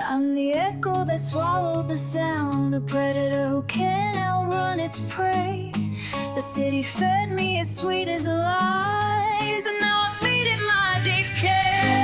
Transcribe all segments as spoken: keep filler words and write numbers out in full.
I'm the echo that swallowed the sound, a predator who can't outrun its prey. The city fed me its sweetest lies, and now I'm feeding my decay.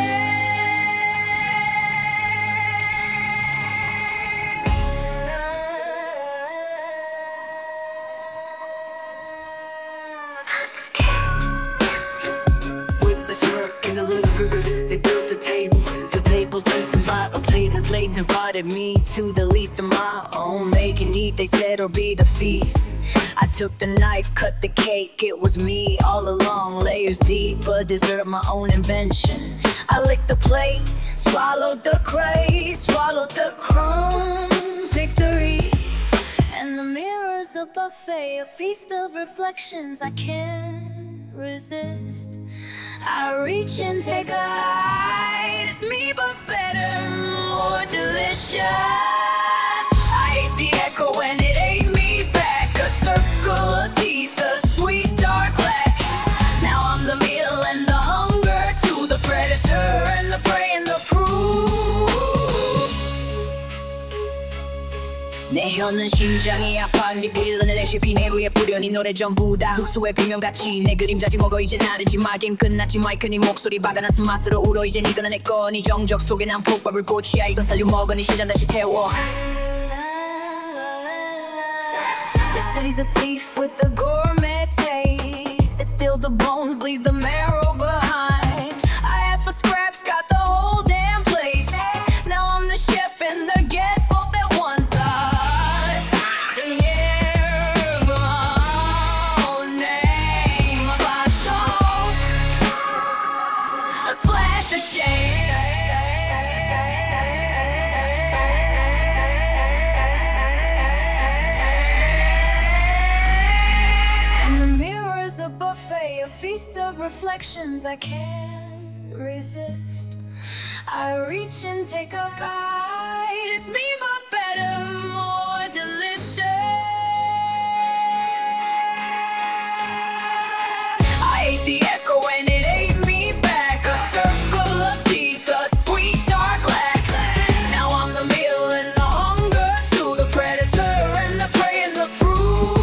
With the smirk in the liver, they built a table. The table plates and bottle plated blades invited me to the least of my own. Make and eat, they said, or be the feast. I took the knife, cut the cake, it was me all along, layers deep, a dessert, my own invention. I licked the plate, swallowed the craze, swallowed the crumbs, victory. And the mirror's a buffet, a feast of reflections I can't resist. I reach and take a bite, it's me but better, more delicious. I ate the echo and it ate me back, a circle of teeth, a sweet dark black. Now I'm the meal and the hunger to the predator and the prey and the proof. 내 혀는 심장이 아파 리필러는 레시피 내 위에 뿌려 네 노래 전부 다 흙속의 비명같이 내 그림자지 먹어 이제 나를 지마 게임 끝났지 마이크 네 목소리 박아난 스맛으로 울어 이제 이거는 내꺼 네 정적 속에 난 폭발을 꽃이야 이건 살려 먹어 네 심장 다시 태워. The city's a thief with a gourmet taste. It steals the bones, leaves the marrow behind. I asked for scraps, got the whole damn place. Now I'm the chef and the guest both at one size. A splash of shame. A buffet, a feast of reflections I can't resist. I reach and take a bite, it's me but better, more delicious. I ate the echo and it ate me back, a circle of teeth, a sweet dark lack. Now I'm the meal and the hunger to the predator and the prey and the proof.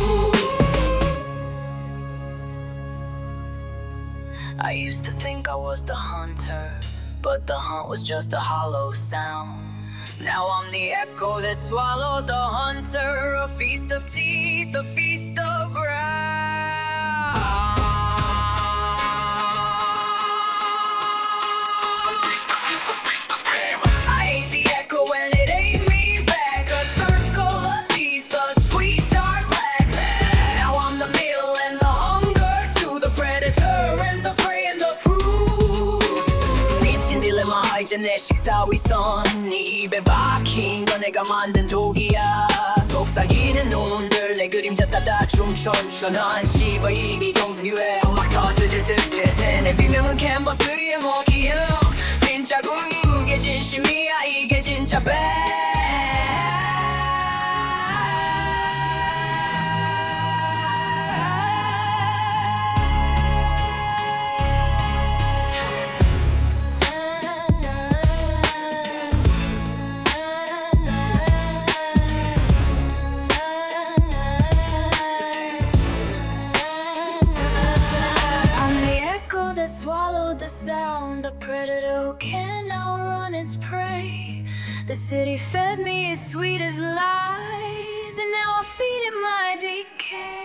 I used to think I was the hunter, but the hunt was just a hollow sound. Now I'm the echo that swallowed the hunter, a feast of teeth, a feast of ground. I ate the echo and it ate me back, a circle of teeth, a sweet dark black. Now I'm the meal and the hunger to the predator and the prey and the proof. 미친 딜레마 이제 내 식사 위선 네 입에 박힌 건 내가 만든 독이야. 속삭이는 놈들 내 그림자 따다 춤춰춰 난 씹어 입이 동기에 막 터져질 듯해. 내 비명은 캔버스 위에 먹히는 빈 자국 이게 진심이야 이게 진짜 배. Swallowed the sound, a predator who can't outrun its prey. The city fed me its sweetest lies, and now I feed it my decay.